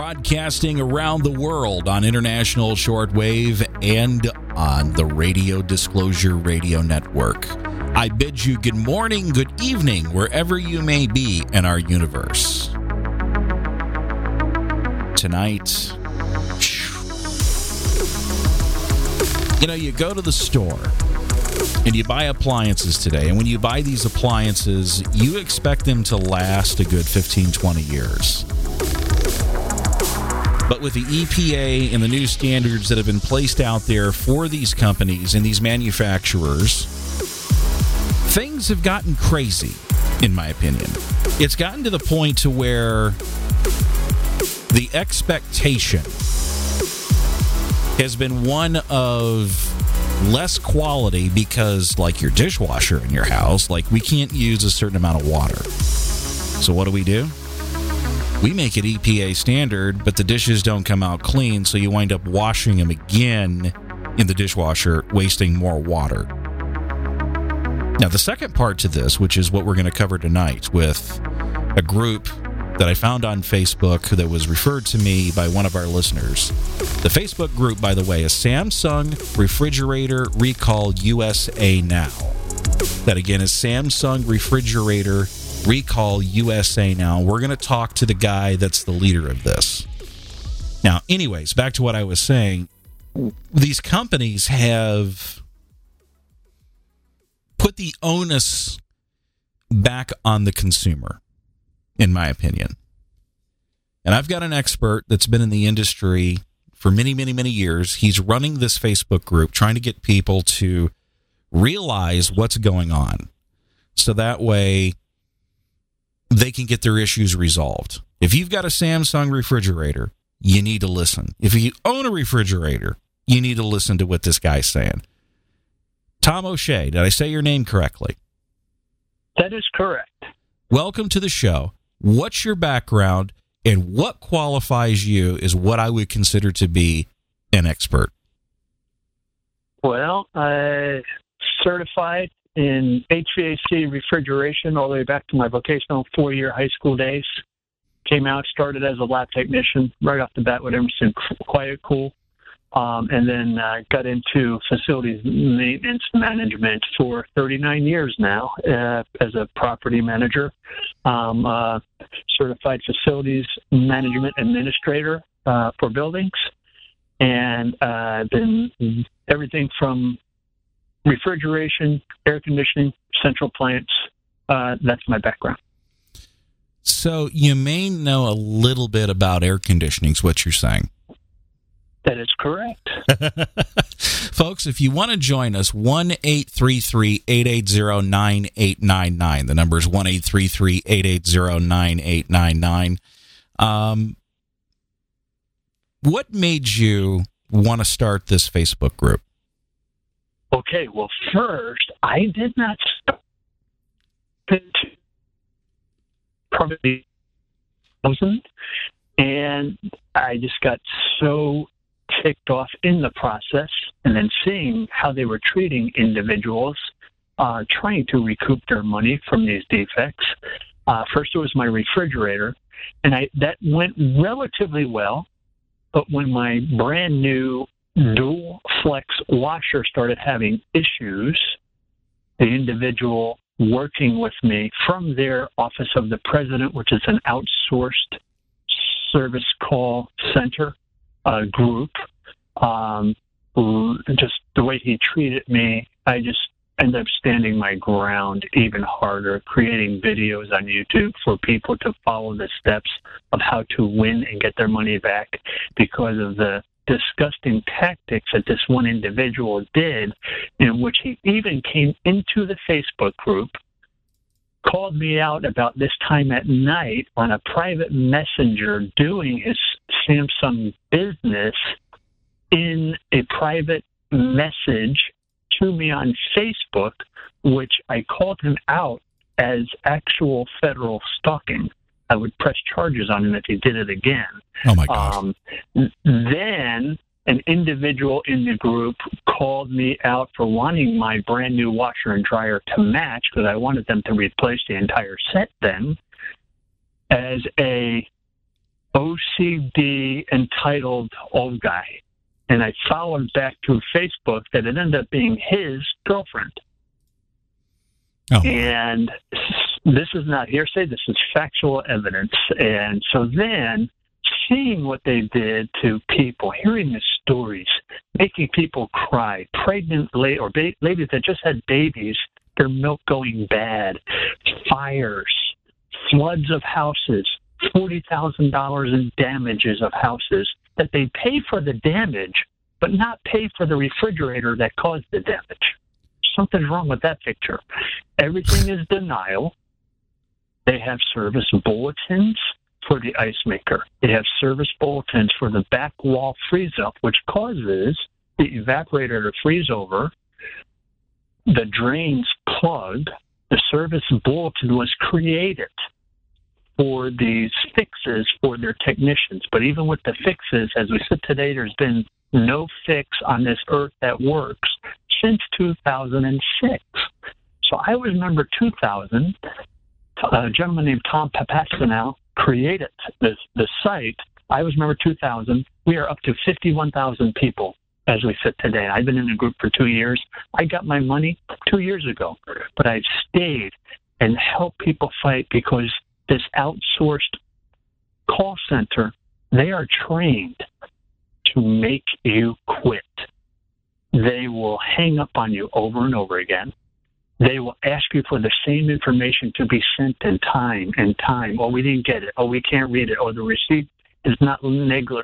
broadcasting around the world on international shortwave and on the Radio Disclosure Radio Network. I bid you good morning, good evening, wherever you may be in our universe. Tonight, you go to the store and you buy appliances today, and when you buy these appliances, you expect them to last a good 15, 20 years. But with the EPA and the new standards that have been placed out there for these companies and these manufacturers, things have gotten crazy, in my opinion. It's gotten to the point to where the expectation has been one of less quality because, like your dishwasher in your house, we can't use a certain amount of water. So what do? We make it EPA standard, but the dishes don't come out clean, so you wind up washing them again in the dishwasher, wasting more water. Now, the second part to this, which is what we're going to cover tonight with a group that I found on Facebook that was referred to me by one of our listeners. The Facebook group, by the way, is Samsung Refrigerator Recall USA Now. That, again, is Samsung Refrigerator Recall USA Now. We're going to talk to the guy that's the leader of this. Now, anyways, back to what I was saying. These companies have put the onus back on the consumer, in my opinion. And I've got an expert that's been in the industry for many, many, many years. He's running this Facebook group, trying to get people to realize what's going on, so that way they can get their issues resolved. If you've got a Samsung refrigerator, you need to listen. If you own a refrigerator, you need to listen to what this guy's saying. Tom O'Shea, did I say your name correctly? That is correct. Welcome to the show. What's your background, and what qualifies you as what I would consider to be an expert? Well, I certified in HVAC refrigeration all the way back to my vocational 4-year high school days. Came out, started as a lab technician right off the bat with Emerson Quiet Cool. And then got into facilities maintenance management for 39 years now as a property manager, certified facilities management administrator for buildings, and then everything from refrigeration, air conditioning, central plants. That's my background. So you may know a little bit about air conditioning, is what you're saying. That is correct. Folks, if you want to join us, 1-833-880-9899. The number is 1-833-880-9899. What made you want to start this Facebook group? Okay, well, first, I did not start probably 1,000, and I just got so ticked off in the process, and then seeing how they were treating individuals trying to recoup their money from these defects. First, it was my refrigerator, and that went relatively well, but when my brand new dual flex washer started having issues, the individual working with me from their Office of the President, which is an outsourced service call center group, just the way he treated me, I just ended up standing my ground even harder, creating videos on YouTube for people to follow the steps of how to win and get their money back, because of the disgusting tactics that this one individual did, in which he even came into the Facebook group, called me out about this time at night on a private messenger doing his Samsung business in a private message to me on Facebook, which I called him out as actual federal stalking. I would press charges on him if he did it again. Oh, my gosh. Then an individual in the group called me out for wanting my brand new washer and dryer to match, because I wanted them to replace the entire set then, as a OCD entitled old guy. And I followed back through Facebook that it ended up being his girlfriend. Oh. And this is not hearsay, this is factual evidence. And so then, seeing what they did to people, hearing the stories, making people cry, pregnant ladies that just had babies, their milk going bad, fires, floods of houses, $40,000 in damages of houses, that they pay for the damage, but not pay for the refrigerator that caused the damage. Something's wrong with that picture. Everything is denial. They have service bulletins for the ice maker. They have service bulletins for the back wall freeze-up, which causes the evaporator to freeze over. The drains plug. The service bulletin was created for these fixes for their technicians. But even with the fixes, as we said today, there's been no fix on this earth that works since 2006. So I remember 2000, a gentleman named Tom Papascanal created the site. I remember 2000. We are up to 51,000 people as we sit today. I've been in the group for 2 years. I got my money 2 years ago, but I've stayed and helped people fight because this outsourced call center, they are trained to make you quit. They will hang up on you over and over again. They will ask you for the same information to be sent in time and time. Oh, we didn't get it. Oh, we can't read it. Oh, the receipt is not readable.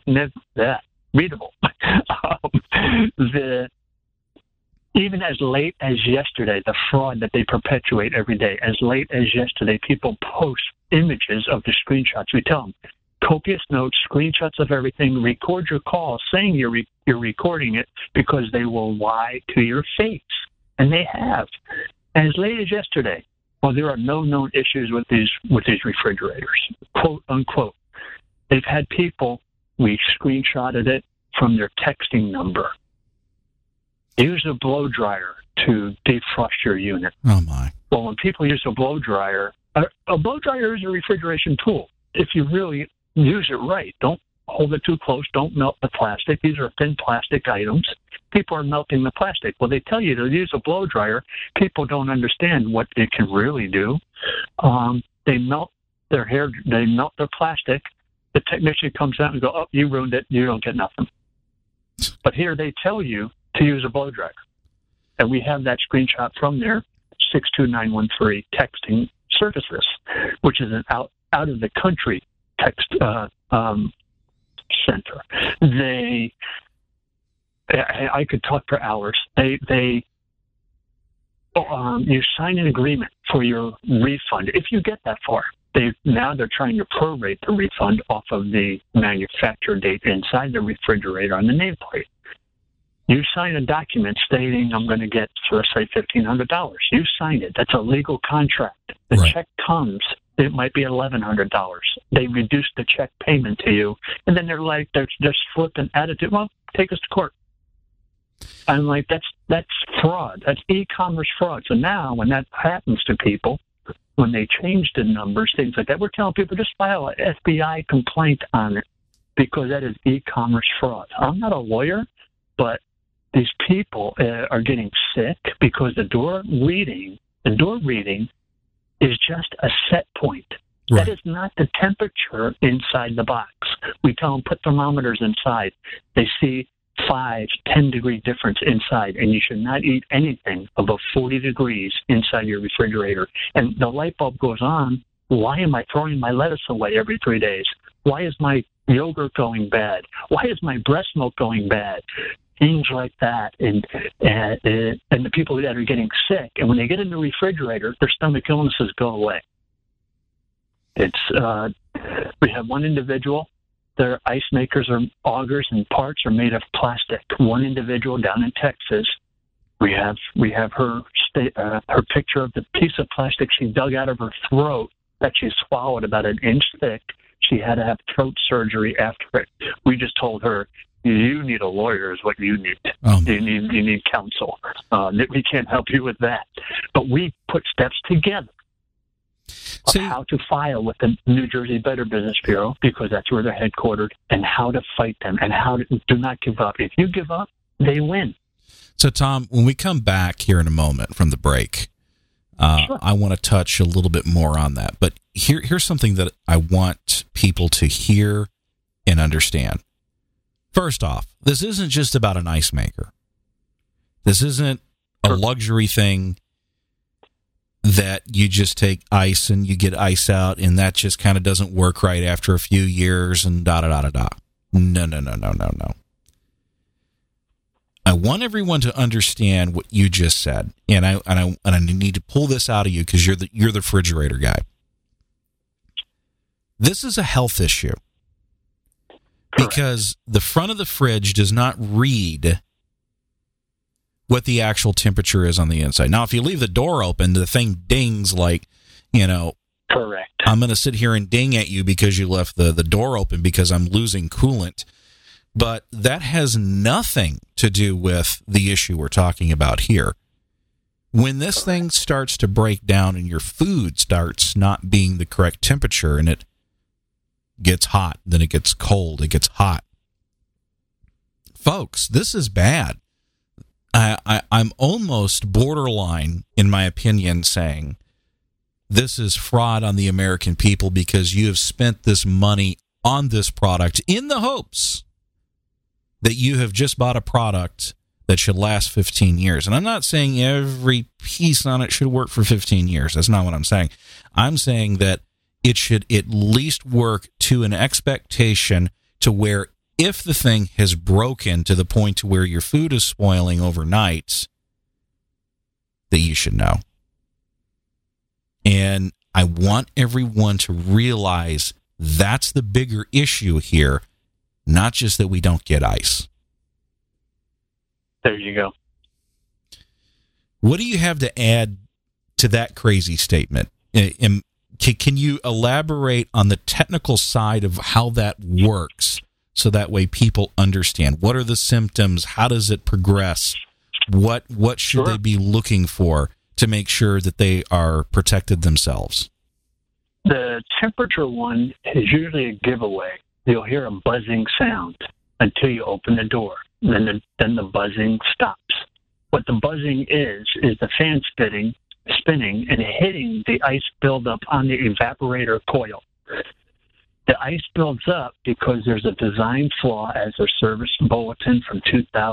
Even as late as yesterday, the fraud that they perpetuate every day, as late as yesterday, people post images of the screenshots. We tell them, copious notes, screenshots of everything, record your call saying you're recording it because they will lie to your face. And they have. As late as yesterday, well, there are no known issues with these refrigerators, quote unquote. They've had people, we screenshotted it from their texting number. Use a blow dryer to defrost your unit. Oh, my. Well, when people use a blow dryer is a refrigeration tool. If you really use it right, don't hold it too close, don't melt the plastic. These are thin plastic items. People are melting the plastic. Well, they tell you to use a blow dryer. People don't understand what it can really do. They melt their hair, they melt their plastic. The technician comes out and go, oh, you ruined it, you don't get nothing. But here they tell you to use a blow dryer. And we have that screenshot from their 62913 texting services, which is an out of the country text center. I could talk for hours. You sign an agreement for your refund if you get that far. Now they're trying to prorate the refund off of the manufacture date inside the refrigerator on the nameplate. You sign a document stating I'm going to get, let's say, $1,500. You signed it. That's a legal contract. The right. check comes. It might be $1,100. They reduce the check payment to you, and then they're just flipping attitude. Well, take us to court. I'm like, that's fraud. That's e-commerce fraud. So now, when that happens to people, when they change the numbers, things like that, we're telling people just file an FBI complaint on it because that is e-commerce fraud. I'm not a lawyer, but these people are getting sick because the door reading is just a set point. Right. That is not the temperature inside the box. We tell them put thermometers inside. They see 5, 10 degree difference inside, and you should not eat anything above 40 degrees inside your refrigerator. And the light bulb goes on. Why am I throwing my lettuce away every 3 days? Why is my yogurt going bad? Why is my breast milk going bad? Things like that, and the people that are getting sick, and when they get in the refrigerator, their stomach illnesses go away. We have one individual. Their ice makers or augers and parts are made of plastic. One individual down in Texas, we have her picture of the piece of plastic she dug out of her throat that she swallowed about an inch thick. She had to have throat surgery after it. We just told her, you need a lawyer is what you need. You need counsel. We can't help you with that. But we put steps together of how to file with the New Jersey Better Business Bureau, because that's where they're headquartered, and how to fight them, and how to do not give up. If you give up, they win. So, Tom, when we come back here in a moment from the break, Sure. I want to touch a little bit more on that. But here's something that I want people to hear and understand. First off, this isn't just about an ice maker. This isn't a luxury thing that you just take ice and you get ice out, and that just kind of doesn't work right after a few years and da-da-da-da-da. No. I want everyone to understand what you just said, and I need to pull this out of you because you're the refrigerator guy. This is a health issue. Because the front of the fridge does not read what the actual temperature is on the inside. Now, if you leave the door open, the thing dings like, Correct. I'm going to sit here and ding at you because you left the door open because I'm losing coolant. But that has nothing to do with the issue we're talking about here. When this thing starts to break down and your food starts not being the correct temperature and it gets hot, then it gets cold, it gets hot. Folks, this is bad. I'm almost borderline, in my opinion, saying this is fraud on the American people because you have spent this money on this product in the hopes that you have just bought a product that should last 15 years. And I'm not saying every piece on it should work for 15 years. That's not what I'm saying. I'm saying that it should at least work to an expectation to where if the thing has broken to the point to where your food is spoiling overnight, that you should know. And I want everyone to realize that's the bigger issue here, not just that we don't get ice. There you go. What do you have to add to that crazy statement? Can you elaborate on the technical side of how that works so that way people understand? What are the symptoms? How does it progress? What should they be looking for to make sure that they are protected themselves? The temperature one is usually a giveaway. You'll hear a buzzing sound until you open the door. Then the buzzing stops. What the buzzing is the fan spinning and hitting the ice buildup on the evaporator coil. The ice builds up because there's a design flaw, as their service bulletin from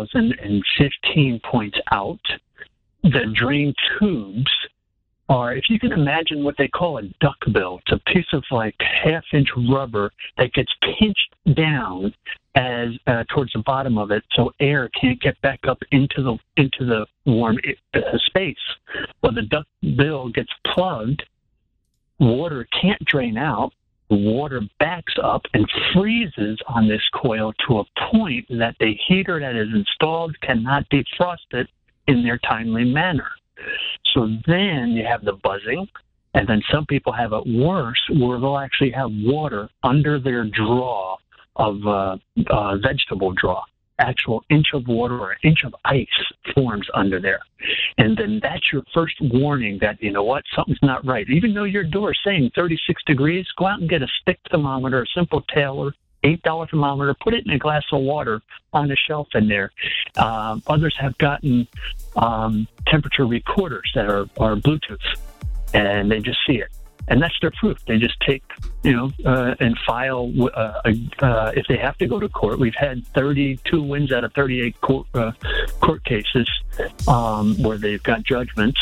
2015 points out. The drain tubes are, if you can imagine what they call a duckbill, it's a piece of like half-inch rubber that gets pinched down as towards the bottom of it, so air can't get back up into the warm space. Well, the duckbill gets plugged, water can't drain out, water backs up and freezes on this coil to a point that the heater that is installed cannot defrost it in their timely manner. So then you have the buzzing, and then some people have it worse, where they'll actually have water under their draw of vegetable draw. Actual inch of water or inch of ice forms under there. And then that's your first warning that, you know what, something's not right. Even though your door is saying 36 degrees, go out and get a stick thermometer, a simple Taylor, $8 thermometer, put it in a glass of water on a shelf in there. Others have gotten temperature recorders that are Bluetooth, and they just see it. And that's their proof. They just take, and file, if they have to go to court. We've had 32 wins out of 38 court cases where they've got judgments.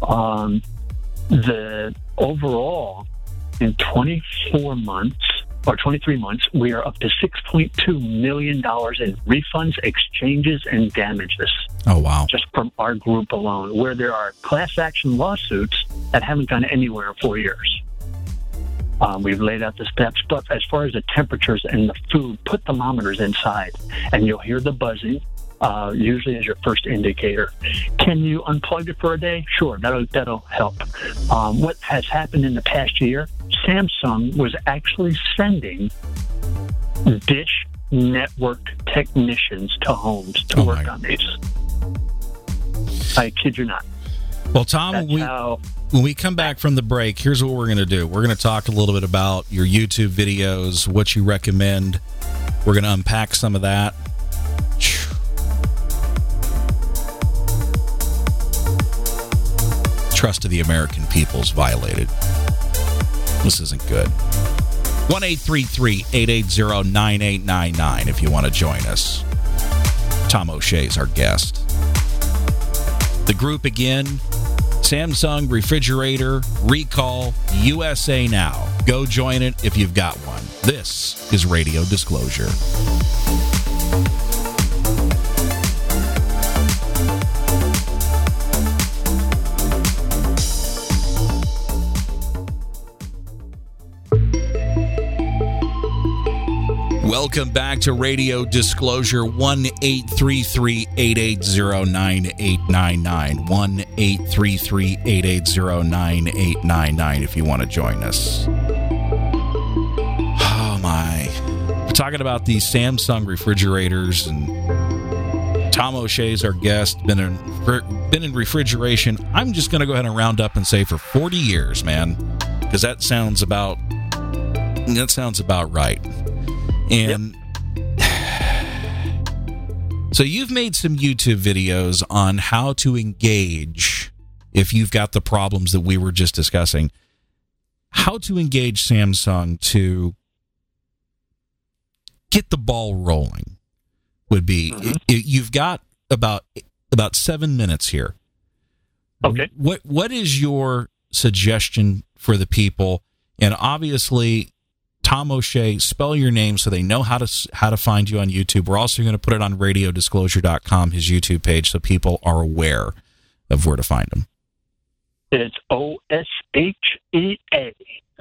The overall, in 24 months, or 23 months, we are up to $6.2 million in refunds, exchanges, and damages. Oh, wow. Just from our group alone, where there are class action lawsuits that haven't gone anywhere in 4 years. We've laid out the steps, but as far as the temperatures and the food, put thermometers inside, and you'll hear the buzzing, usually as your first indicator. Can you unplug it for a day? Sure, that'll help. What has happened in the past year, Samsung was actually sending Dish Network technicians to homes to work on these. I kid you not. Well, Tom, when we come back from the break, here's what we're going to do. We're going to talk a little bit about your YouTube videos, what you recommend. We're going to unpack some of that. Trust of the American people is violated. This isn't good. 1-833-880-9899 if you want to join us. Tom O'Shea is our guest. The group again, Samsung refrigerator recall USA Now. Go join it if you've got one. This is Radio Disclosure. Welcome back to Radio Disclosure. 1-833-880-9899. 1-833-880-9899 if you want to join us. Oh, my. We're talking about these Samsung refrigerators, and Tom O'Shea is our guest. Been in refrigeration. I'm just going to go ahead and round up and say for 40 years, man, because that sounds about right. And so you've made some YouTube videos on how to engage, if you've got the problems that we were just discussing, how to engage Samsung to get the ball rolling would be. You've got about 7 minutes here. Okay. What is your suggestion for the people? And obviously, Tom O'Shea, spell your name so they know how to find you on YouTube. We're also going to put it on radiodisclosure.com, his YouTube page, so people are aware of where to find him. It's OSHEA.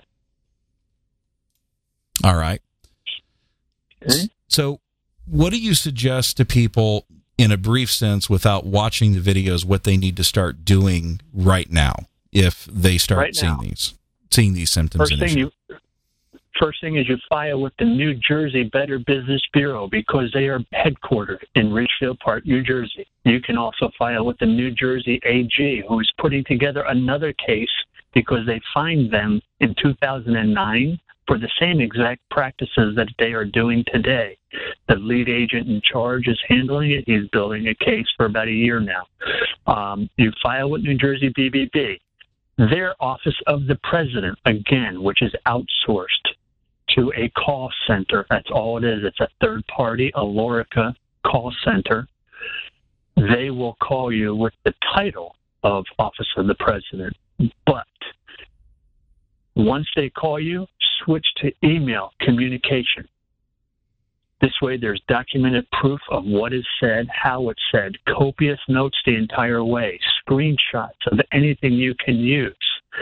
All right. Okay. So what do you suggest to people, in a brief sense, without watching the videos, what they need to start doing right now if they start seeing these symptoms? First thing is you file with the New Jersey Better Business Bureau because they are headquartered in Ridgefield Park, New Jersey. You can also file with the New Jersey AG, who is putting together another case because they fined them in 2009 for the same exact practices that they are doing today. The lead agent in charge is handling it. He's building a case for about a year now. You file with New Jersey BBB. Their Office of the President, again, which is outsourced to a call center. That's all it is. It's a third party, a Lorica call center. They will call you with the title of Office of the President. But once they call you, switch to email communication. This way there's documented proof of what is said, how it's said, copious notes the entire way, screenshots of anything you can use.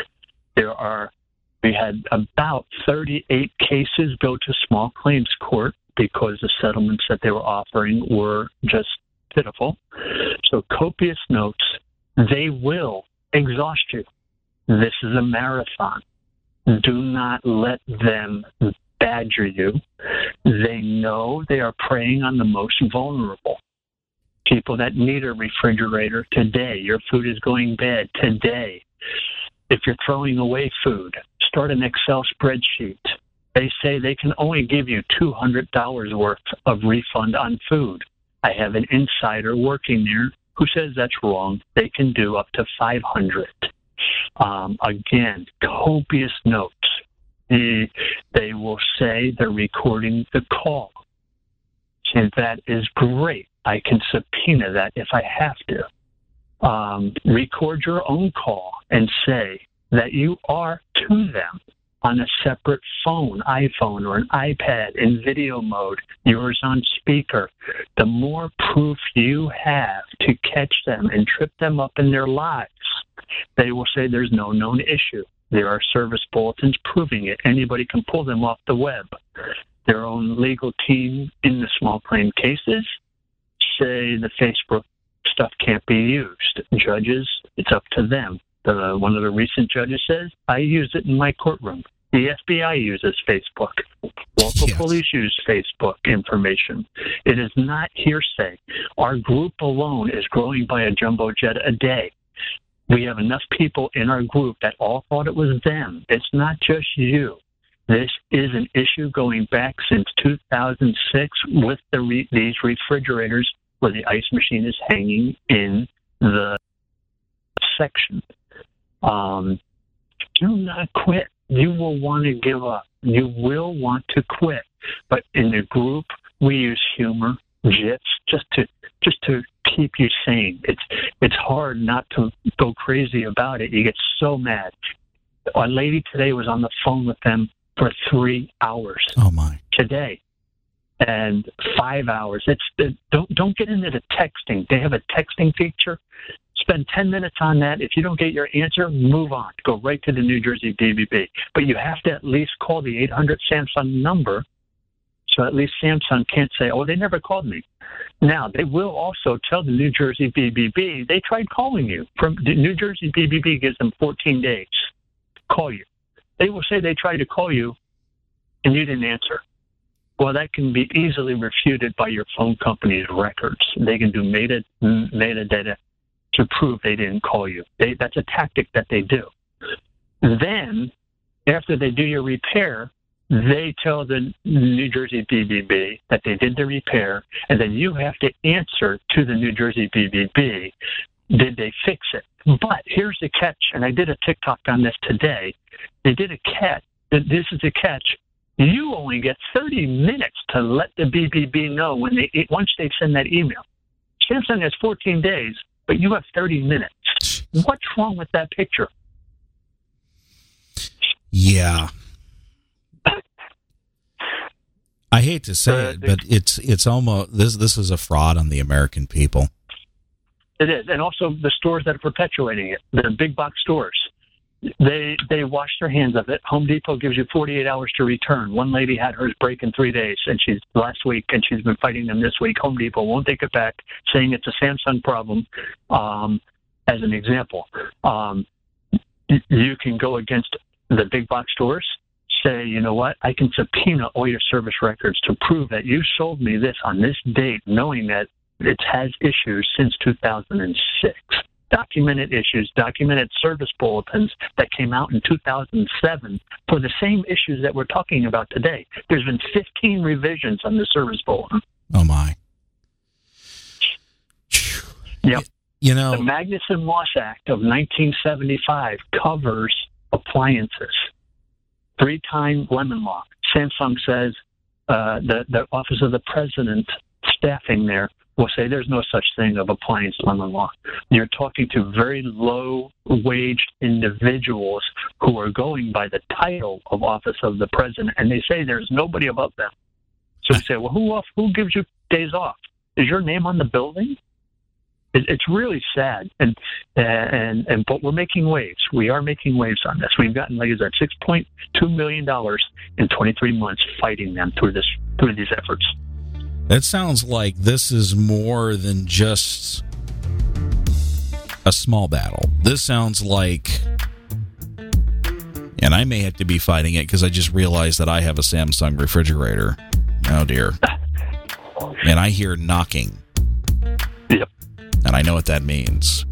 We had about 38 cases go to small claims court because the settlements that they were offering were just pitiful. So copious notes, they will exhaust you. This is a marathon. Do not let them badger you. They know they are preying on the most vulnerable. People that need a refrigerator today. Your food is going bad today. If you're throwing away food, start an Excel spreadsheet. They say they can only give you $200 worth of refund on food. I have an insider working there who says that's wrong. They can do up to $500. Again, copious notes. They will say they're recording the call. And that is great. I can subpoena that if I have to. Record your own call and say that you are to them on a separate phone, iPhone or an iPad in video mode, yours on speaker. The more proof you have to catch them and trip them up in their lives, they will say there's no known issue. There are service bulletins proving it. Anybody can pull them off the web. Their own legal team in the small claim cases say the Facebook stuff can't be used. Judges, it's up to them. One of the recent judges says, I use it in my courtroom. The FBI uses Facebook. Local police use Facebook information. It is not hearsay. Our group alone is growing by a jumbo jet a day. We have enough people in our group that all thought it was them. It's not just you. This is an issue going back since 2006 with these refrigerators where the ice machine is hanging in the section. Do not quit. You will want to give up. You will want to quit. But in the group, we use humor, jits, just to keep you sane. It's hard not to go crazy about it. You get so mad. A lady today was on the phone with them for 3 hours. Oh my! Today, and 5 hours. Don't get into the texting. They have a texting feature. Spend 10 minutes on that. If you don't get your answer, move on. Go right to the New Jersey BBB. But you have to at least call the 800 Samsung number, so at least Samsung can't say, "Oh, they never called me." Now, they will also tell the New Jersey BBB they tried calling you. From the New Jersey BBB gives them 14 days to call you. They will say they tried to call you and you didn't answer. Well, that can be easily refuted by your phone company's records. They can do metadata to prove they didn't call you. That's a tactic that they do. Then, after they do your repair, they tell the New Jersey BBB that they did the repair, and then you have to answer to the New Jersey BBB, did they fix it? But here's the catch, and I did a TikTok on this today. They did a catch. This is the catch. You only get 30 minutes to let the BBB know once they send that email. Samsung has 14 days, but you have 30 minutes. What's wrong with that picture? Yeah. I hate to say it, but it's almost this is a fraud on the American people. It is, and also the stores that are perpetuating it, the big box stores. They wash their hands of it. Home Depot gives you 48 hours to return. One lady had hers break in 3 days, and she's been fighting them this week. Home Depot won't take it back, saying it's a Samsung problem. As an example, you can go against the big box stores. Say, you know what? I can subpoena all your service records to prove that you sold me this on this date, knowing that it has issues since 2006. Documented issues, documented service bulletins that came out in 2007 for the same issues that we're talking about today. There's been 15 revisions on the service bulletin. Oh, my. Yep. You know, the Magnuson-Moss Act of 1975 covers appliances. 3-time lemon law. Samsung says the Office of the President staffing there will say there's no such thing of appliance lemon law. You're talking to very low-waged individuals who are going by the title of Office of the President, and they say there's nobody above them. So we say, well, who gives you days off? Is your name on the building? It's really sad, and but we're making waves. We are making waves on this. We've gotten, like I said, $6.2 million in 23 months fighting them through these efforts. That sounds like this is more than just a small battle. This sounds like, and I may have to be fighting it because I just realized that I have a Samsung refrigerator. Oh, dear. And I hear knocking. Yep. And I know what that means.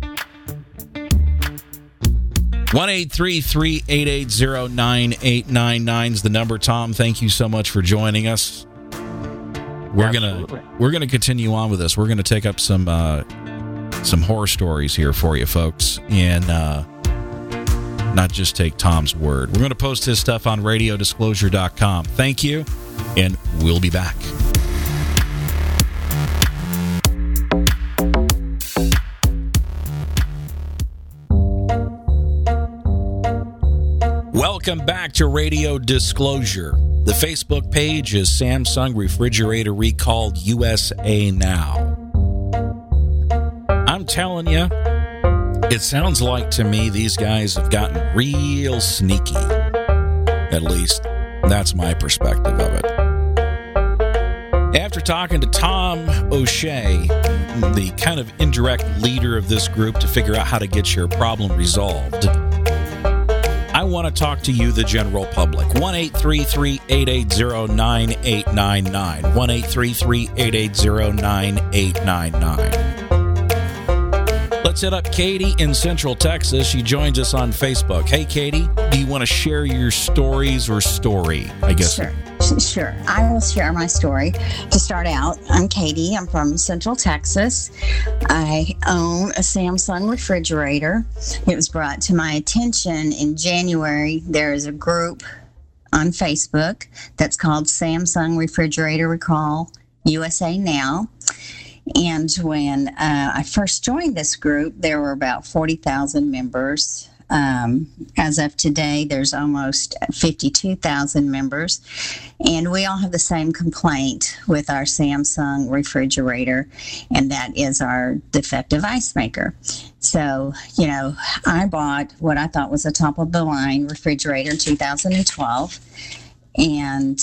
1-833-880-9899 is the number. Tom, thank you so much for joining us. We're gonna continue on with this. We're gonna take up some horror stories here for you folks, and not just take Tom's word. We're gonna post his stuff on radiodisclosure.com. Thank you, and we'll be back. Welcome back to Radio Disclosure. The Facebook page is Samsung Refrigerator Recalled USA Now. I'm telling you, it sounds like to me these guys have gotten real sneaky. At least, that's my perspective of it. After talking to Tom O'Shea, the kind of indirect leader of this group to figure out how to get your problem resolved, I want to talk to you, the general public. 1-833-880-9899. 1-833-880-9899. Let's hit up Katie in Central Texas. She joins us on Facebook. Hey, Katie, do you want to share your stories or story, I guess? Sure. I will share my story. To start out, I'm Katie. I'm from Central Texas. I own a Samsung refrigerator. It was brought to my attention in January. There is a group on Facebook that's called Samsung Refrigerator Recall USA Now. And when I first joined this group, there were about 40,000 members. As of today, there's almost 52,000 members. And we all have the same complaint with our Samsung refrigerator, and that is our defective ice maker. So, I bought what I thought was a top-of-the-line refrigerator in 2012, and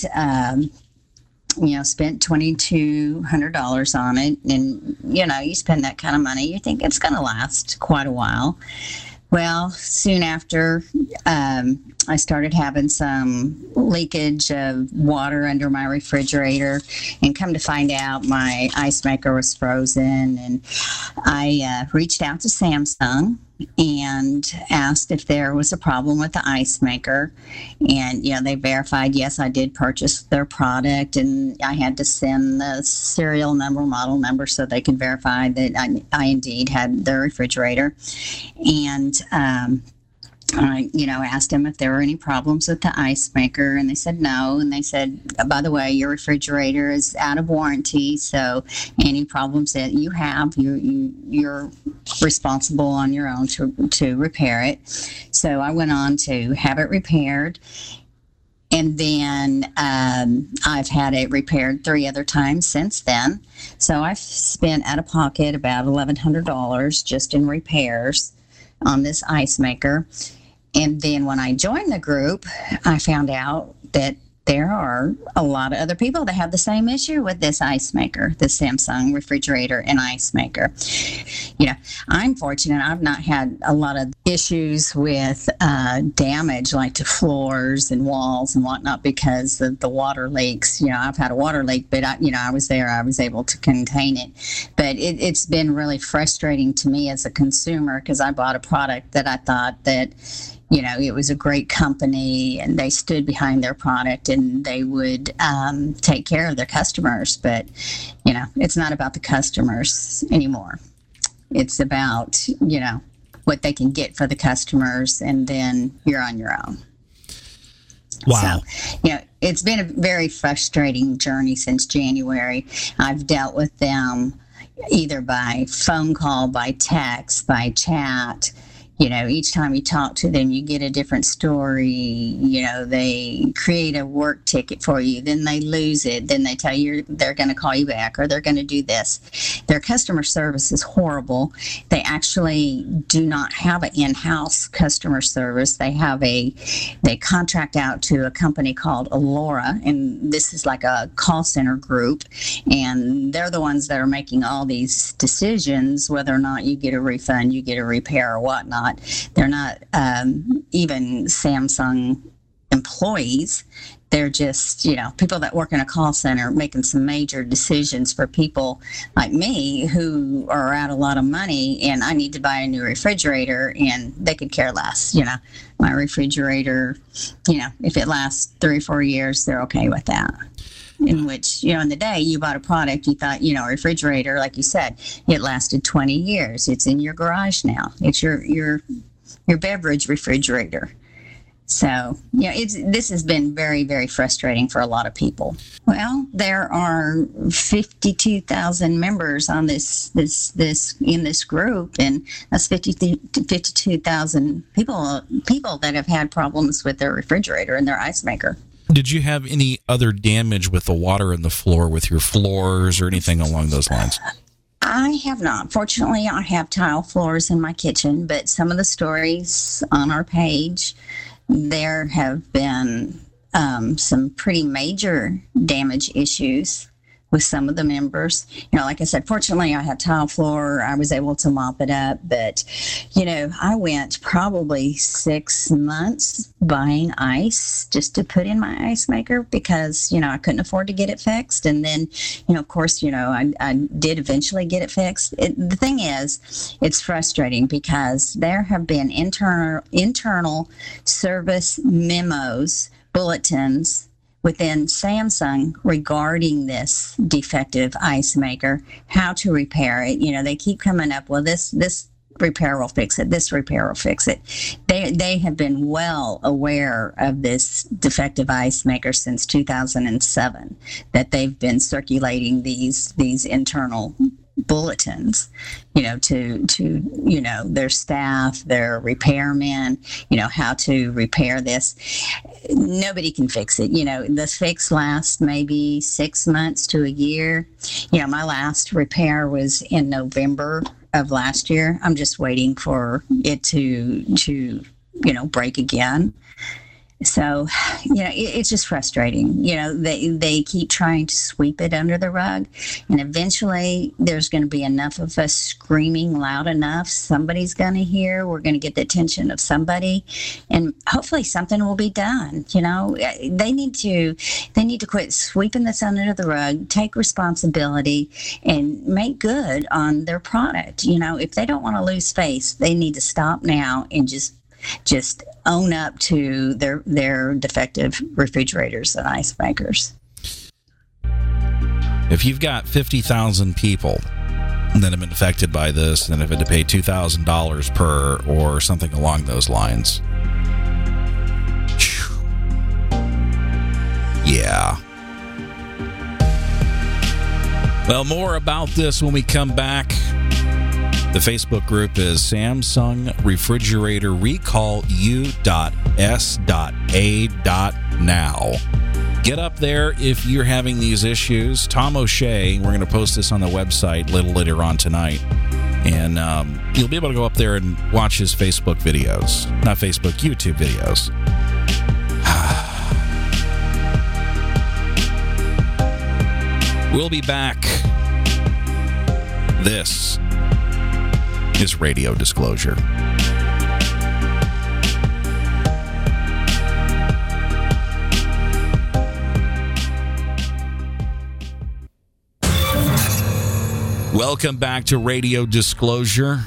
spent $2,200 on it. And, you spend that kind of money, you think it's going to last quite a while. Well, soon after, I started having some leakage of water under my refrigerator, and come to find out my ice maker was frozen. And I reached out to Samsung and asked if there was a problem with the ice maker. And, they verified, yes, I did purchase their product, and I had to send the serial number, model number, so they could verify that I indeed had the refrigerator. And I, asked them if there were any problems with the ice maker, and they said no. And they said, by the way, your refrigerator is out of warranty, so any problems that you have, you're responsible on your own to repair it. So I went on to have it repaired. And then I've had it repaired 3 other times since then. So I've spent out of pocket about $1,100 just in repairs on this ice maker. And then when I joined the group, I found out that there are a lot of other people that have the same issue with this ice maker, the Samsung refrigerator and ice maker. I'm fortunate. I've not had a lot of issues with damage like to floors and walls and whatnot because of the water leaks. I've had a water leak, but I was there. I was able to contain it. But it's been really frustrating to me as a consumer because I bought a product that I thought that it was a great company and they stood behind their product and they would take care of their customers. But, it's not about the customers anymore. It's about, what they can get for the customers, and then you're on your own. Wow. So, it's been a very frustrating journey since January. I've dealt with them either by phone call, by text, by chat. Each time you talk to them, you get a different story. They create a work ticket for you, then they lose it, then they tell you they're going to call you back or they're going to do this. Their customer service is horrible. They actually do not have an in-house customer service. They contract out to a company called Allura, and this is like a call center group, and they're the ones that are making all these decisions, whether or not you get a refund, you get a repair or whatnot. They're not even Samsung employees. They're just, people that work in a call center making some major decisions for people like me who are out a lot of money and I need to buy a new refrigerator, and they could care less. My refrigerator, if it lasts 3 or 4 years, they're okay with that. In which, in the day you bought a product, you thought, a refrigerator, like you said, it lasted 20 years. It's in your garage now. It's your beverage refrigerator. So, this has been very, very frustrating for a lot of people. Well, there are 52,000 members on this in this group, and that's 52,000 people that have had problems with their refrigerator and their ice maker. Did you have any other damage with the water in the floor, with your floors or anything along those lines? I have not. Fortunately, I have tile floors in my kitchen, but some of the stories on our page, there have been some pretty major damage issues. with some of the members. Like I said, fortunately I had tile floor. I was able to mop it up, but I went probably 6 months buying ice just to put in my ice maker because, I couldn't afford to get it fixed. And then, of course, I did eventually get it fixed. The thing is, it's frustrating because there have been internal service memos, bulletins within Samsung regarding this defective ice maker, how to repair it. They keep coming up, well, this repair will fix it. This repair will fix it. They have been well aware of this defective ice maker since 2007, that they've been circulating these internal bulletins, to their staff, their repairmen, how to repair this. Nobody can fix it. The fix lasts maybe 6 months to a year. My last repair was in November of last year. I'm just waiting for it to break again. So, it's just frustrating. They keep trying to sweep it under the rug, and eventually there's going to be enough of us screaming loud enough. Somebody's going to hear. We're going to get the attention of somebody, and hopefully something will be done. They need to quit sweeping this under the rug, take responsibility, and make good on their product. If they don't want to lose face, they need to stop now and just own up to their defective refrigerators and ice makers. If you've got 50,000 people that have been affected by this and have had to pay $2,000 per or something along those lines, yeah. Well, more about this when we come back. The Facebook group is Samsung Refrigerator Recall U.S.A.now. Get up there if you're having these issues. Tom O'Shea, we're going to post this on the website a little later on tonight. And you'll be able to go up there and watch his Facebook videos. Not Facebook, YouTube videos. We'll be back. This is Radio Disclosure. Welcome back to Radio Disclosure.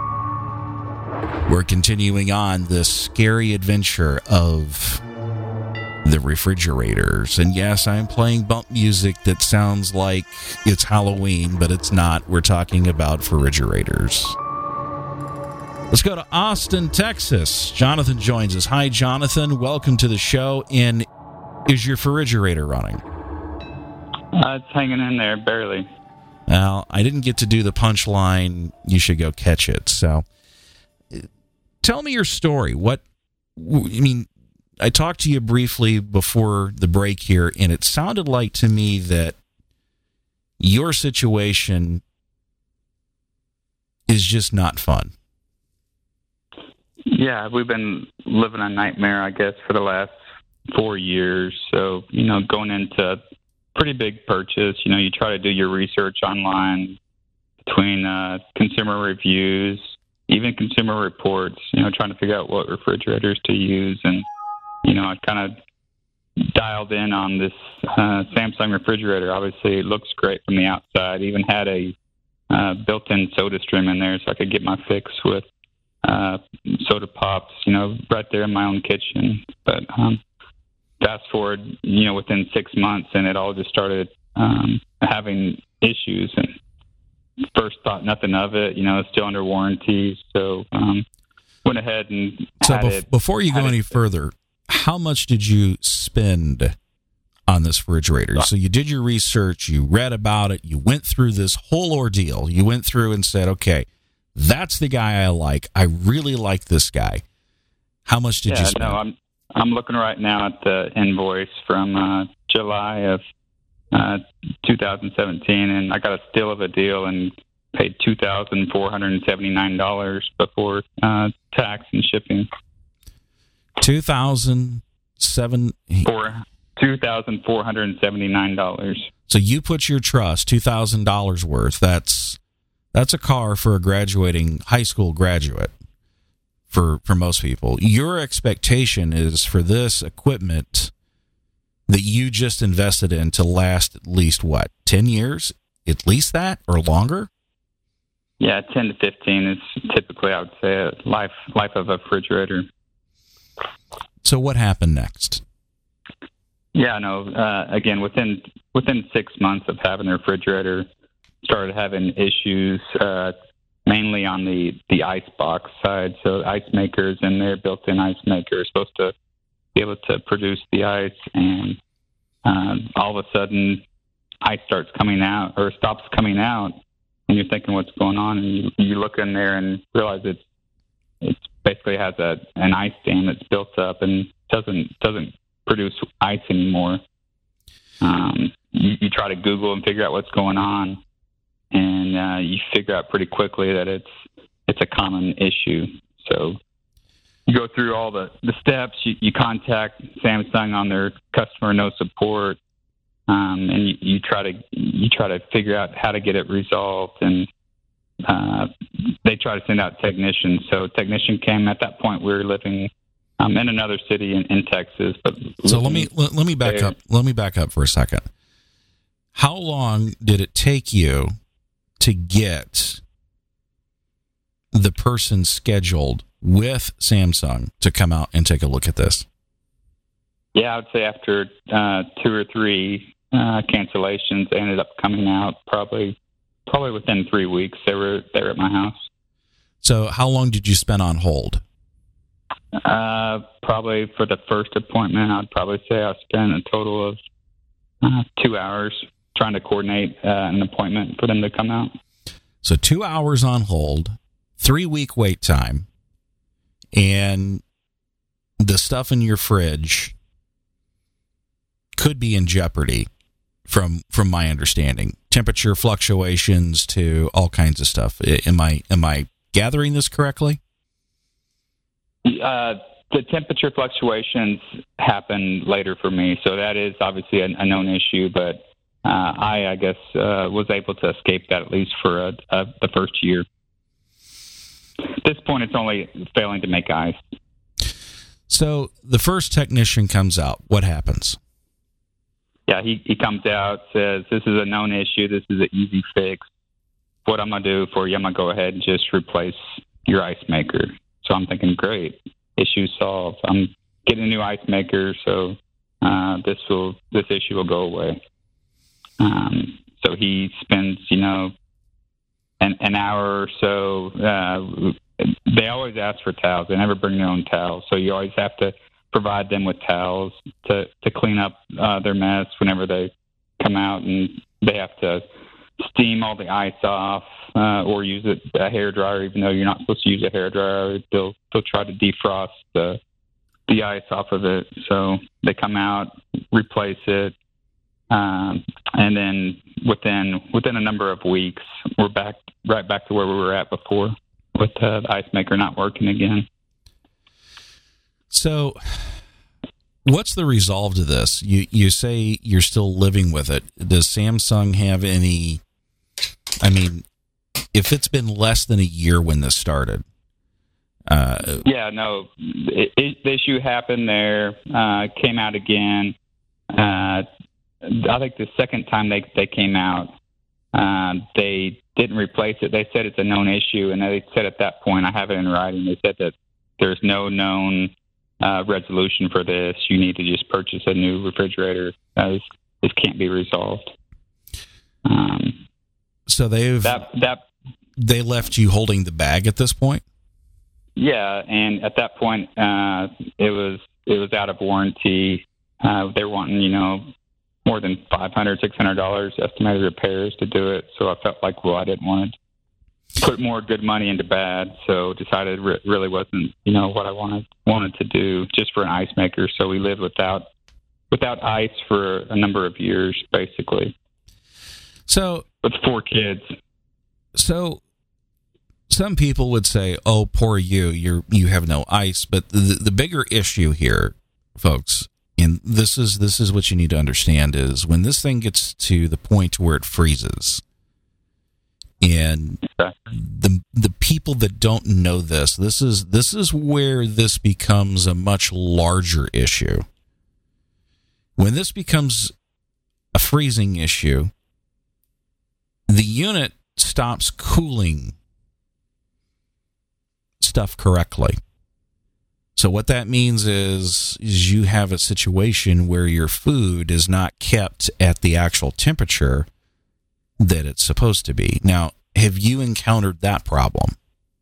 We're continuing on this scary adventure of the refrigerators. And yes, I'm playing bump music that sounds like it's Halloween, but it's not. We're talking about refrigerators. Let's go to Austin, Texas. Jonathan joins us. Hi, Jonathan. Welcome to the show. And is your refrigerator running? It's hanging in there, barely. Well, I didn't get to do the punchline. You should go catch it. So, tell me your story. I talked to you briefly before the break here, and it sounded like to me that your situation is just not fun. Yeah, we've been living a nightmare, I guess, for the last 4 years. So, going into a pretty big purchase, you try to do your research online between consumer reviews, even consumer reports, trying to figure out what refrigerators to use. And, I kind of dialed in on this Samsung refrigerator. Obviously, it looks great from the outside. Even had a built-in soda stream in there so I could get my fix with soda pops, right there in my own kitchen. But fast forward, within 6 months, and it all just started having issues. And first thought nothing of it, it's still under warranty. So went ahead and before you go any further, how much did you spend on this refrigerator? So you did your research, you read about it, you went through this whole ordeal. You went through and said, okay, that's the guy I like. I really like this guy. How much did you spend? No, I'm looking right now at the invoice from July of 2017, and I got a steal of a deal and paid $2,479 before tax and shipping. $2,479. So you put your trust, $2,000 worth. That's a car for a graduating high school graduate for most people. Your expectation is for this equipment that you just invested in to last at least, 10 years? At least that, or longer? Yeah, 10 to 15 is typically, I would say, a life of a refrigerator. So what happened next? Yeah, no. Again, within 6 months of having the refrigerator, started having issues, mainly on the ice box side. So ice makers and their built-in ice maker are supposed to be able to produce the ice, and all of a sudden, ice starts coming out or stops coming out, and you're thinking, what's going on? And you look in there and realize it basically has an ice dam that's built up and doesn't produce ice anymore. You try to Google and figure out what's going on, and you figure out pretty quickly that it's a common issue. So you go through all the steps. You contact Samsung on their customer no support, and you try to figure out how to get it resolved. And they try to send out technicians. So technician came. At that point, we were living in another city in Texas. But so let me back up. Let me back up for a second. How long did it take you to get the person scheduled with Samsung to come out and take a look at this? Yeah, I would say after 2 or 3 cancellations, they ended up coming out probably within 3 weeks. They were at my house. So how long did you spend on hold? Probably for the first appointment, I'd probably say I spent a total of 2 hours trying to coordinate an appointment for them to come out. So 2 hours on hold, 3-week wait time, and the stuff in your fridge could be in jeopardy from my understanding. Temperature fluctuations to all kinds of stuff. Am I gathering this correctly? The temperature fluctuations happen later for me, so that is obviously a known issue, but I guess was able to escape that at least for the first year. At this point, it's only failing to make ice. So the first technician comes out. What happens? Yeah, he comes out, says, this is a known issue. This is an easy fix. What I'm going to do for you, I'm going to go ahead and just replace your ice maker. So I'm thinking, great, issue solved. I'm getting a new ice maker, so this issue will go away. So he spends, an hour or so. They always ask for towels. They never bring their own towels. So you always have to provide them with towels to clean up their mess whenever they come out, and they have to steam all the ice off or use a hairdryer, even though you're not supposed to use a hairdryer. They'll try to defrost the ice off of it. So they come out, replace it, and then within a number of weeks, we're right back to where we were at before, with the ice maker not working again. So what's the resolve to this? You say you're still living with it. Does Samsung have any, if it's been less than a year when this started? Yeah, no. The issue happened there, came out again. I think the second time they came out, they didn't replace it. They said it's a known issue, and they said at that point, I have it in writing, they said that there's no known resolution for this. You need to just purchase a new refrigerator. This can't be resolved. So they left you holding the bag at this point? Yeah, and at that point, it was out of warranty. They were wanting, more than $500, $600 estimated repairs to do it. So I felt like, I didn't want to put more good money into bad. So decided it really wasn't, what I wanted to do just for an ice maker. So we lived without ice for a number of years, basically. So with 4 kids. So some people would say, "Oh, poor you. You have no ice." But the bigger issue here, folks, And this is what you need to understand is when this thing gets to the point where it freezes, and the people that don't know this is where this becomes a much larger issue. When this becomes a freezing issue, the unit stops cooling stuff correctly. So what that means is you have a situation where your food is not kept at the actual temperature that it's supposed to be. Now, have you encountered that problem?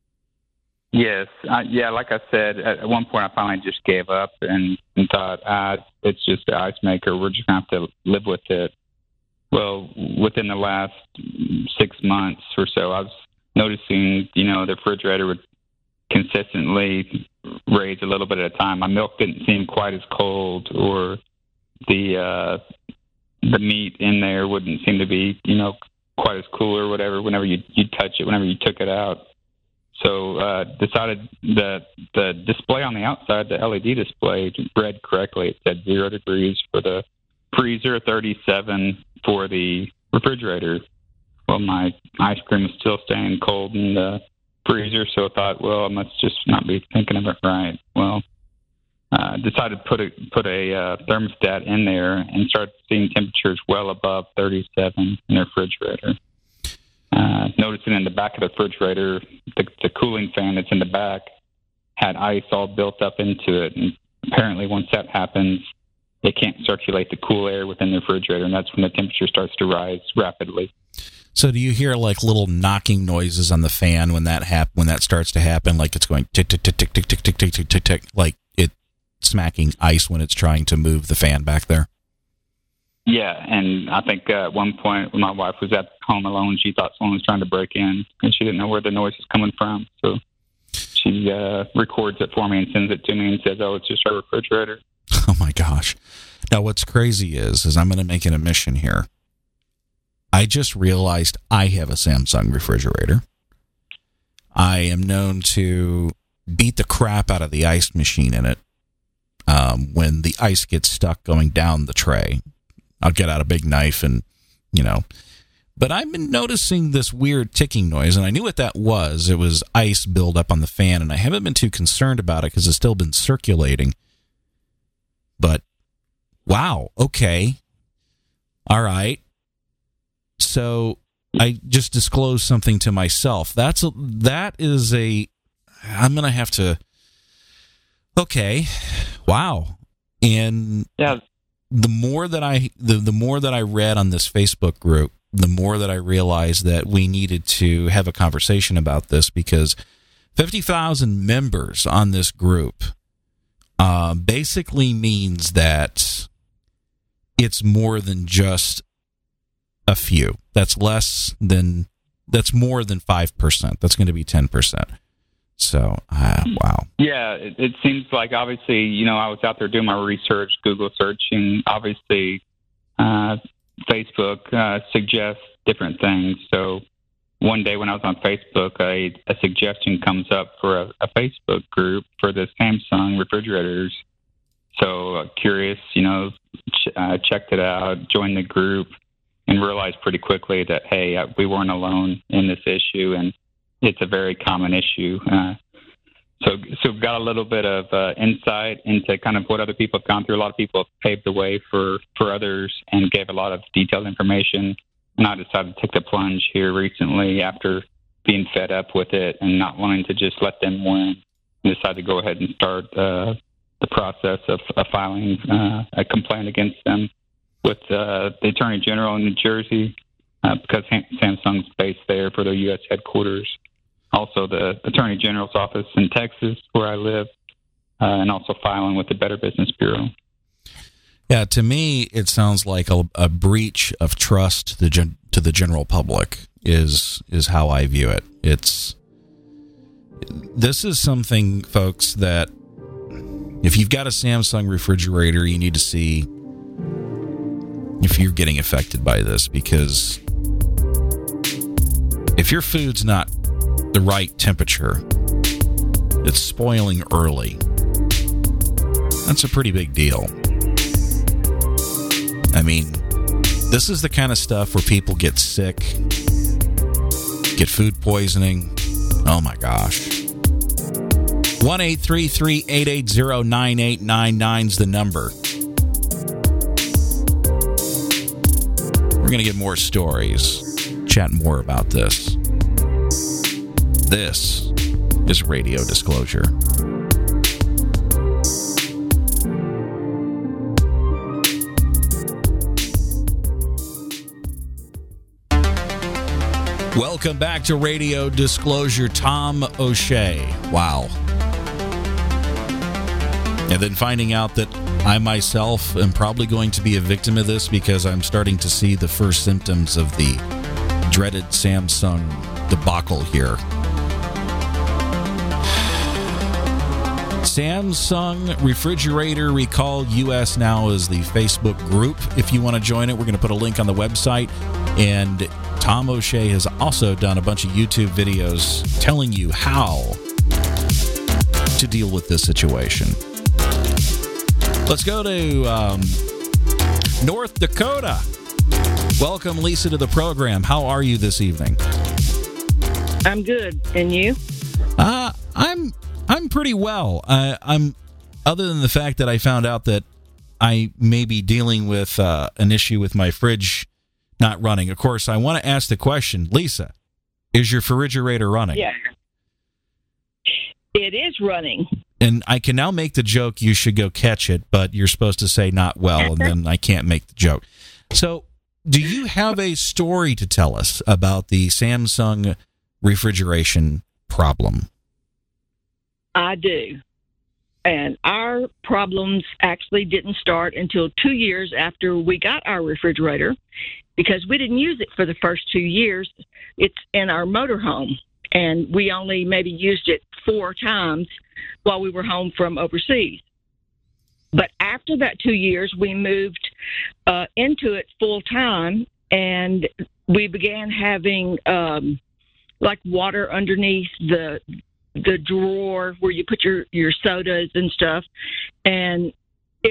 Yes. Like I said, at one point I finally just gave up and thought, it's just the ice maker. We're just going to have to live with it. Well, within the last 6 months or so, I was noticing, the refrigerator would consistently raise a little bit at a time. My milk didn't seem quite as cold, or the meat in there wouldn't seem to be, quite as cool or whatever whenever you touch it, whenever you took it out. So decided that the display on the outside, the LED display, read correctly. It said 0 degrees for the freezer, 37 for the refrigerator. Well, my ice cream is still staying cold in the freezer, so I thought, well, I must just not be thinking of it right. Well, decided to put a thermostat in there and started seeing temperatures well above 37 in the refrigerator. Noticing in the back of the refrigerator, the cooling fan that's in the back had ice all built up into it. And apparently once that happens, it can't circulate the cool air within the refrigerator, and that's when the temperature starts to rise rapidly. So do you hear like little knocking noises on the fan when that starts to happen, like it's going tick tick tick tick tick tick tick tick tick tick tick, like it smacking ice when it's trying to move the fan back there? Yeah, and I think at one point when my wife was at home alone, she thought someone was trying to break in, and she didn't know where the noise was coming from. So she records it for me and sends it to me and says, "Oh, it's just our refrigerator." Oh my gosh! Now what's crazy is I'm going to make an admission here. I just realized I have a Samsung refrigerator. I am known to beat the crap out of the ice machine in it when the ice gets stuck going down the tray. I'll get out a big knife and, But I've been noticing this weird ticking noise, and I knew what that was. It was ice buildup on the fan, and I haven't been too concerned about it because it's still been circulating. But, wow, okay. All right. So I just disclosed something to myself. I'm going to have to, okay, wow. And yeah. The more that I read on this Facebook group, the more that I realized that we needed to have a conversation about this, because 50,000 members on this group basically means that it's more than just a few. That's more than 5%. That's going to be 10%. So, wow. Yeah, it seems like, obviously, I was out there doing my research, Google searching. Obviously, Facebook suggests different things. So one day when I was on Facebook, a suggestion comes up for a Facebook group for the Samsung refrigerators. So curious, checked it out, joined the group, and realized pretty quickly that, hey, we weren't alone in this issue, and it's a very common issue. So got a little bit of insight into kind of what other people have gone through. A lot of people have paved the way for others and gave a lot of detailed information. And I decided to take the plunge here recently after being fed up with it and not wanting to just let them win. I decided to go ahead and start the process of filing a complaint against them with the Attorney General in New Jersey because Samsung's based there for their U.S. headquarters. Also, the Attorney General's office in Texas, where I live, and also filing with the Better Business Bureau. Yeah, to me, it sounds like a breach of trust to the general public is how I view it. This is something, folks, that if you've got a Samsung refrigerator, you need to see if you're getting affected by this, because if your food's not the right temperature, it's spoiling early. That's a pretty big deal. I mean, this is the kind of stuff where people get sick, get food poisoning. Oh my gosh. 1-833-880-9899 is the number. We're going to get more stories, chat more about this. This is Radio Disclosure. Welcome back to Radio Disclosure. Tom O'Shea. Wow. And then finding out that I myself am probably going to be a victim of this because I'm starting to see the first symptoms of the dreaded Samsung debacle here. Samsung Refrigerator Recall US now is the Facebook group. If you want to join it, we're going to put a link on the website. And Tom O'Shea has also done a bunch of YouTube videos telling you how to deal with this situation. Let's go to North Dakota. Welcome, Lisa, to the program. How are you this evening? I'm good. And you? I'm pretty well. I'm other than the fact that I found out that I may be dealing with an issue with my fridge not running. Of course, I want to ask the question, Lisa, is your refrigerator running? Yeah. It is running. And I can now make the joke, you should go catch it, but you're supposed to say not well, and then I can't make the joke. So, do you have a story to tell us about the Samsung refrigeration problem? I do. And our problems actually didn't start until 2 years after we got our refrigerator, because we didn't use it for the first 2 years. It's in our motorhome, and we only maybe used it 4 times while we were home from overseas. But after that 2 years, we moved into it full time, and we began having like water underneath the drawer where you put your sodas and stuff, and it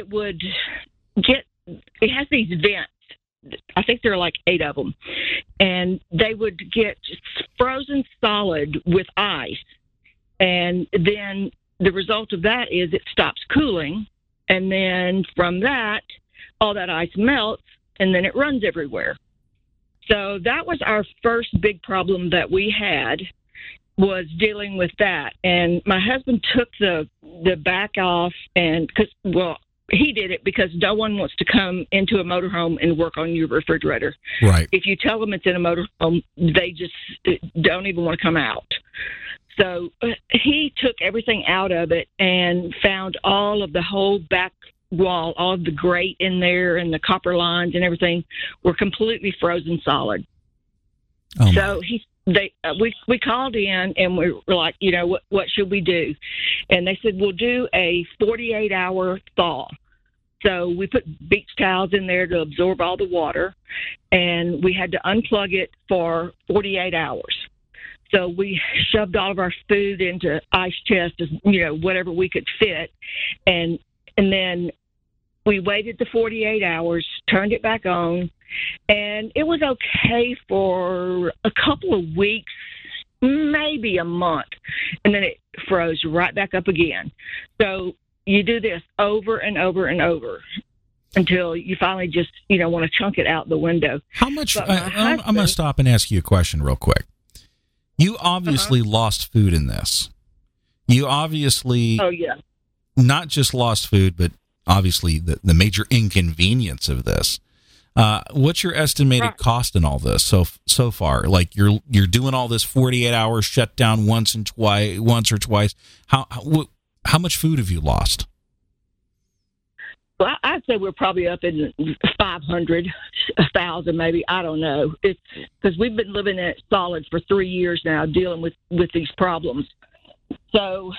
has these vents. I think there are like 8 of them, and they would get frozen solid with ice, and then the result of that is it stops cooling, and then from that, all that ice melts, and then it runs everywhere. So that was our first big problem that we had, was dealing with that. And my husband took the back off, and he did it because no one wants to come into a motorhome and work on your refrigerator. Right. If you tell them it's in a motorhome, they just don't even want to come out. So he took everything out of it and found all of the whole back wall, all of the grate in there, and the copper lines and everything were completely frozen solid. Oh, so we called in and we were like, what should we do? And they said, we'll do a 48-hour thaw. So we put beach towels in there to absorb all the water, and we had to unplug it for 48 hours. So we shoved all of our food into ice chests, whatever we could fit, and then we waited the 48 hours, turned it back on, and it was okay for a couple of weeks, maybe a month, and then it froze right back up again. So you do this over and over and over until you finally just, want to chunk it out the window. How much? I'm going to stop and ask you a question real quick. You obviously lost food in this. You obviously not just lost food, but obviously the major inconvenience of this. What's your estimated cost in all this so far? Like you're doing all this 48 hours shutdown once or twice. How much food have you lost? Well, I'd say we're probably up in 500, 1,000 maybe. I don't know. It's because we've been living in solid for 3 years now, dealing with these problems. So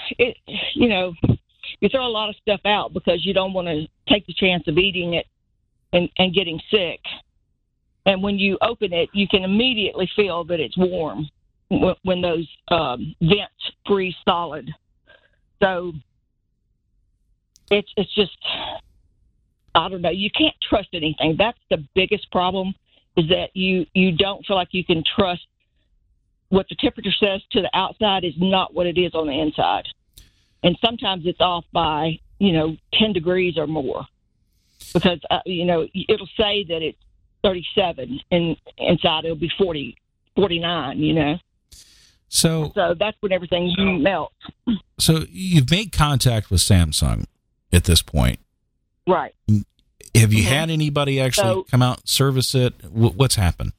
you throw a lot of stuff out because you don't want to take the chance of eating it and getting sick. And when you open it, you can immediately feel that it's warm when those vents freeze solid. So it's just, I don't know. You can't trust anything. That's the biggest problem, is that you don't feel like you can trust what the temperature says to the outside is not what it is on the inside. And sometimes it's off by, 10 degrees or more, because, it'll say that it's 37 and inside it'll be 40, 49, So that's when everything melts. So you've made contact with Samsung at this point. Right. Have you had anybody actually come out and service it? What's happened?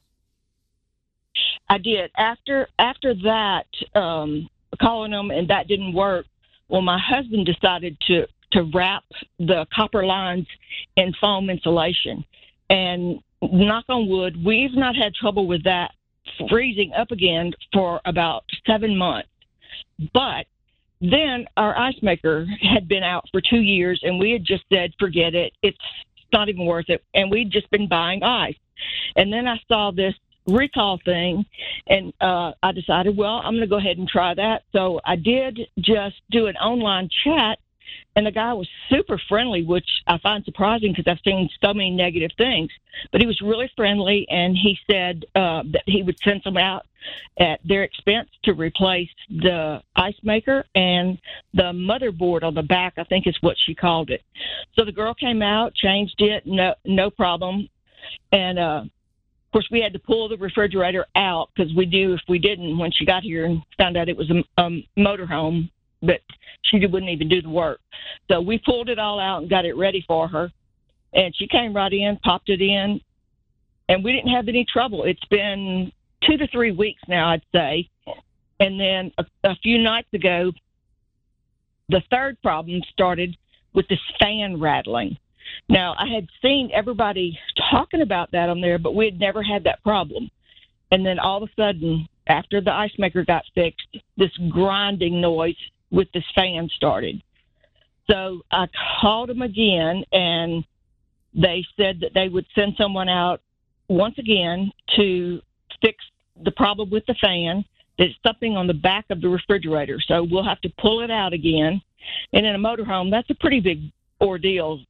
I did. After that, calling them, and that didn't work. Well, my husband decided to wrap the copper lines in foam insulation. And knock on wood, we've not had trouble with that freezing up again for about 7 months. But then our ice maker had been out for 2 years, and we had just said, forget it. It's not even worth it. And we'd just been buying ice. And then I saw this recall thing, and I decided, well, I'm going to go ahead and try that. So I did just do an online chat, and the guy was super friendly, which I find surprising because I've seen so many negative things. But he was really friendly, and he said that he would send them out at their expense to replace the ice maker and the motherboard on the back, I think is what she called it. So the girl came out, changed it, no problem. And, of course, we had to pull the refrigerator out because we knew if we didn't, when she got here and found out it was a motorhome, but she wouldn't even do the work. So we pulled it all out and got it ready for her. And she came right in, popped it in, and we didn't have any trouble. It's been 2 to 3 weeks now, I'd say. And then a few nights ago, the third problem started with this fan rattling. Now, I had seen everybody talking about that on there, but we had never had that problem. And then all of a sudden, after the ice maker got fixed, this grinding noise with this fan started. So I called them again, and they said that they would send someone out once again to fix the problem with the fan. There's something on the back of the refrigerator, so we'll have to pull it out again. And in a motorhome, that's a pretty big ordeal,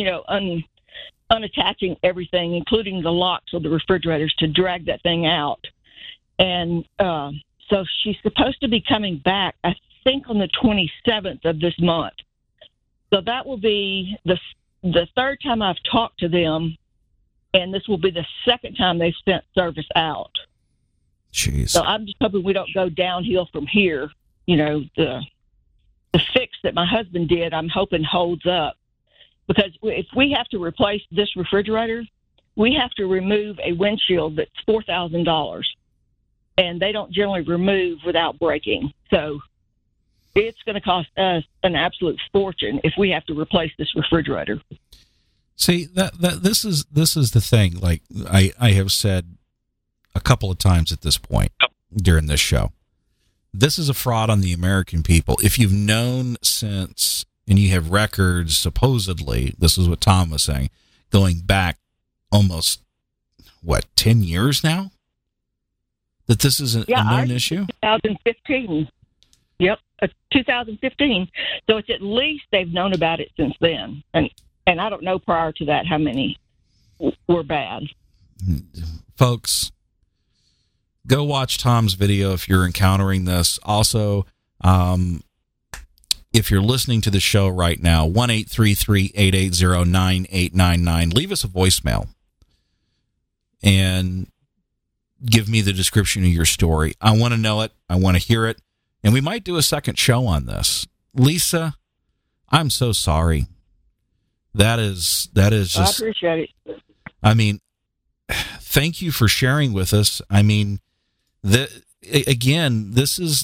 unattaching everything, including the locks of the refrigerators, to drag that thing out. And so she's supposed to be coming back, I think, on the 27th of this month. So that will be the third time I've talked to them, and this will be the second time they've sent service out. Jeez. So I'm just hoping we don't go downhill from here. The fix that my husband did, I'm hoping holds up. Because if we have to replace this refrigerator, we have to remove a windshield that's $4,000. And they don't generally remove without breaking. So it's going to cost us an absolute fortune if we have to replace this refrigerator. See, this is the thing. Like I have said a couple of times at this point during this show, this is a fraud on the American people. If you've known since, and you have records, supposedly, this is what Tom was saying, going back almost, 10 years now? That this is a known issue? 2015. Yep, 2015. So it's at least they've known about it since then. And I don't know prior to that how many were bad. Folks, go watch Tom's video if you're encountering this. Also, if you're listening to the show right now, 1-833-880-9899, leave us a voicemail and give me the description of your story. I want to know it. I want to hear it. And we might do a second show on this. Lisa, I'm so sorry. That is just... I appreciate it. I mean, thank you for sharing with us. I mean, again, this is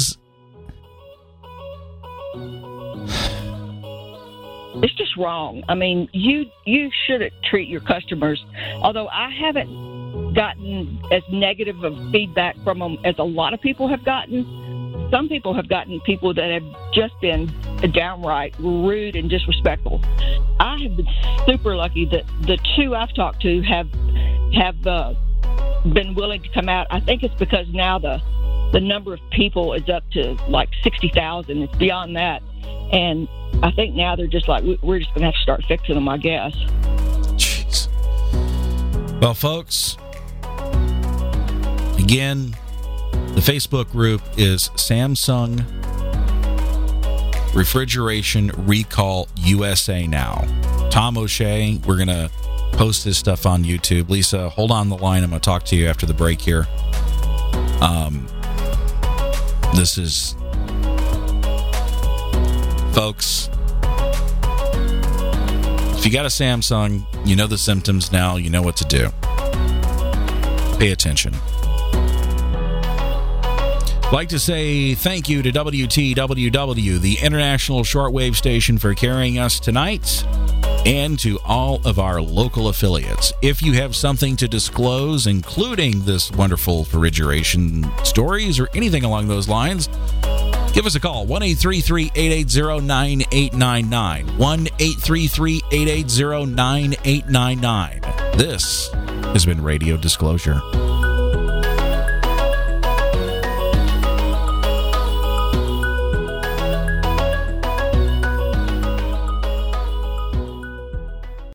it's just wrong. I mean, you shouldn't treat your customers, although I haven't gotten as negative of feedback from them as a lot of people have gotten. Some people have gotten people that have just been downright rude and disrespectful. I have been super lucky that the two I've talked to have been willing to come out. I think it's because now the number of people is up to like 60,000. It's beyond that. And I think now they're just like, we're just going to have to start fixing them, I guess. Jeez. Well, folks, again, the Facebook group is Samsung Refrigeration Recall USA now. Tom O'Shea, we're going to post his stuff on YouTube. Lisa, hold on the line. I'm going to talk to you after the break here. This is, folks, if you got a Samsung, you know the symptoms now, you know what to do. Pay attention. I'd like to say thank you to WTWW, the international shortwave station, for carrying us tonight, and to all of our local affiliates. If you have something to disclose, including this wonderful refrigeration stories or anything along those lines, give us a call, 1-833-880-9899, 1-833-880-9899. This has been Radio Disclosure.